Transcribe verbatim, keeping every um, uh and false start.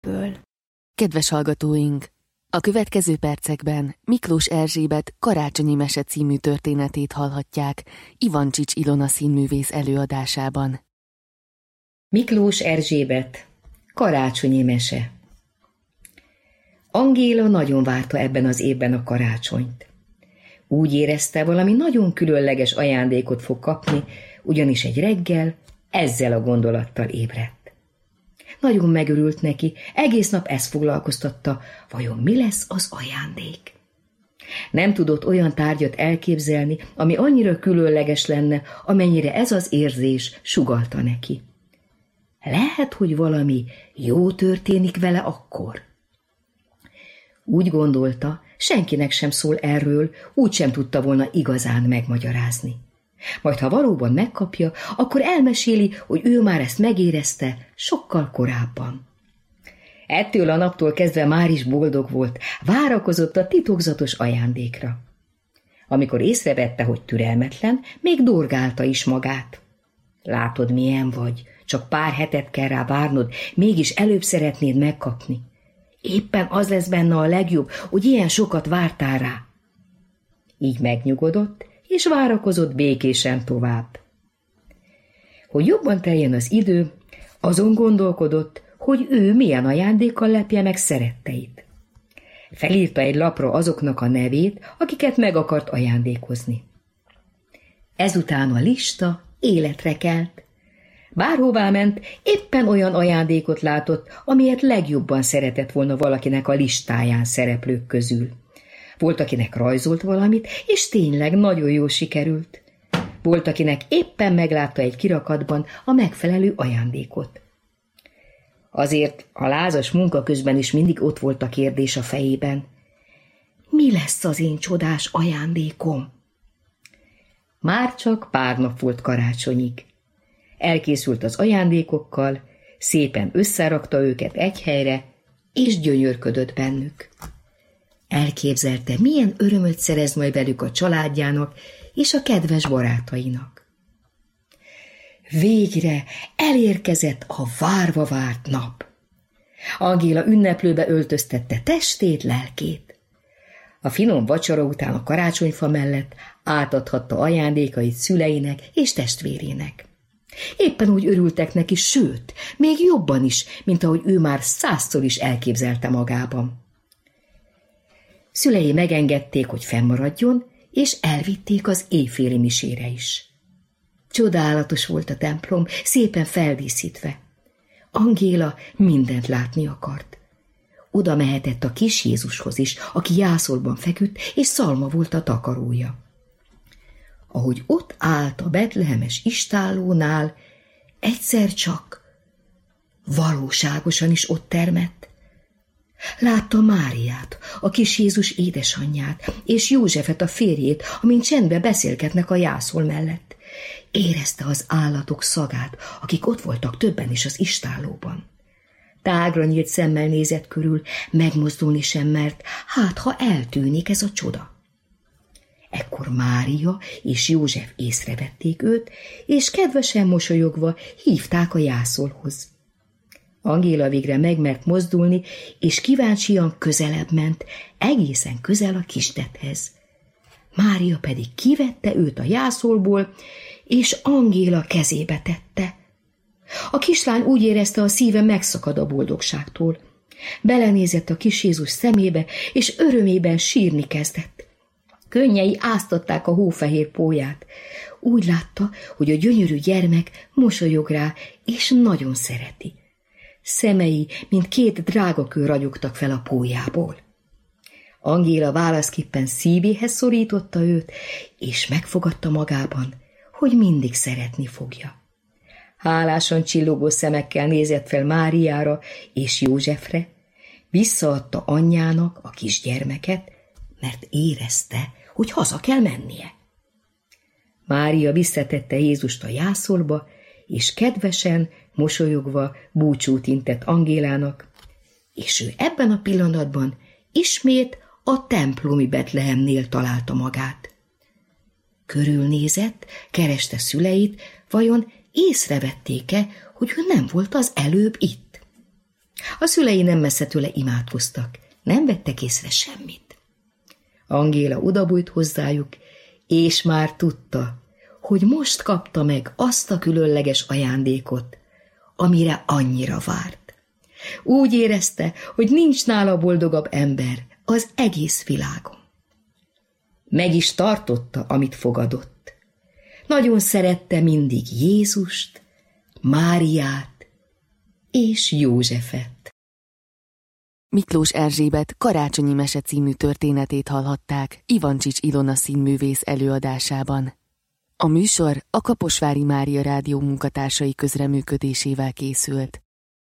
Ből. Kedves hallgatóink! A következő percekben Miklós Erzsébet Karácsonyi mese című történetét hallhatják Ivancsics Ilona színművész előadásában. Miklós Erzsébet Karácsonyi mese. Angéla nagyon várta ebben az évben a karácsonyt. Úgy érezte, valami nagyon különleges ajándékot fog kapni, ugyanis egy reggel ezzel a gondolattal ébredt. Nagyon megörült neki, egész nap ezt foglalkoztatta, vajon mi lesz az ajándék? Nem tudott olyan tárgyat elképzelni, ami annyira különleges lenne, amennyire ez az érzés sugallta neki. Lehet, hogy valami jó történik vele akkor. Úgy gondolta, senkinek sem szól erről, úgy sem tudta volna igazán megmagyarázni. Majd ha valóban megkapja, akkor elmeséli, hogy ő már ezt megérezte sokkal korábban. Ettől a naptól kezdve már is boldog volt, várakozott a titokzatos ajándékra. Amikor észrevette, hogy türelmetlen, még dorgálta is magát. Látod, milyen vagy, csak pár hetet kell rá várnod, mégis előbb szeretnéd megkapni. Éppen az lesz benne a legjobb, hogy ilyen sokat vártál rá. Így megnyugodott, és várakozott békésen tovább. Hogy jobban teljen az idő, azon gondolkodott, hogy ő milyen ajándékkal lepje meg szeretteit. Felírta egy lapra azoknak a nevét, akiket meg akart ajándékozni. Ezután a lista életre kelt. Bárhová ment, éppen olyan ajándékot látott, amilyet legjobban szeretett volna valakinek a listáján szereplők közül. Volt, akinek rajzolt valamit, és tényleg nagyon jól sikerült. Volt, akinek éppen meglátta egy kirakatban a megfelelő ajándékot. Azért a lázas munka közben is mindig ott volt a kérdés a fejében. Mi lesz az én csodás ajándékom? Már csak pár nap volt karácsonyig. Elkészült az ajándékokkal, szépen összerakta őket egy helyre, és gyönyörködött bennük. Elképzelte, milyen örömöt szerez majd velük a családjának és a kedves barátainak. Végre elérkezett a várva várt nap. Angéla ünneplőbe öltöztette testét, lelkét. A finom vacsora után a karácsonyfa mellett átadhatta ajándékait szüleinek és testvérének. Éppen úgy örültek neki, sőt, még jobban is, mint ahogy ő már százszor is elképzelte magában. Szülei megengedték, hogy fennmaradjon, és elvitték az éjféli misére is. Csodálatos volt a templom, szépen feldíszítve. Angéla mindent látni akart. Oda mehetett a kis Jézushoz is, aki jászolban feküdt, és szalma volt a takarója. Ahogy ott állt a betlehemes istállónál, egyszer csak valóságosan is ott termett. Látta Máriát, a kis Jézus édesanyját, és Józsefet, a férjét, amint csendbe beszélgetnek a jászol mellett. Érezte az állatok szagát, akik ott voltak többen is az istállóban. Tágra nyílt szemmel nézett körül, megmozdulni sem mert, hát ha eltűnik ez a csoda. Ekkor Mária és József észrevették őt, és kedvesen mosolyogva hívták a jászolhoz. Angéla végre megmert mozdulni, és kíváncsian közelebb ment, egészen közel a kistethez. Mária pedig kivette őt a jászolból, és Angéla kezébe tette. A kislány úgy érezte, a szíve megszakad a boldogságtól. Belenézett a kis Jézus szemébe, és örömében sírni kezdett. Könnyei áztatták a hófehér pólyát. Úgy látta, hogy a gyönyörű gyermek mosolyog rá, és nagyon szereti. Szemei, mint két drágakő ragyogtak fel a pólyából. Angéla válaszképpen szívéhez szorította őt, és megfogadta magában, hogy mindig szeretni fogja. Hálásan csillogó szemekkel nézett fel Máriára és Józsefre, visszaadta anyjának a kisgyermeket, mert érezte, hogy haza kell mennie. Mária visszatette Jézust a jászolba, és kedvesen, mosolyogva búcsút intett Angélának, és ő ebben a pillanatban ismét a templomi Betlehemnél találta magát. Körülnézett, kereste szüleit, vajon észrevették-e, hogy ő nem volt az előbb itt. A szülei nem messze tőle imádkoztak, nem vettek észre semmit. Angéla odabújt hozzájuk, és már tudta, hogy most kapta meg azt a különleges ajándékot, amire annyira várt. Úgy érezte, hogy nincs nála boldogabb ember az egész világon. Meg is tartotta, amit fogadott. Nagyon szerette mindig Jézust, Máriát és Józsefet. Miklós Erzsébet Karácsonyi Mese című történetét hallhatták Ivancsics Ilona színművész előadásában. A műsor a Kaposvári Mária Rádió munkatársai közreműködésével készült.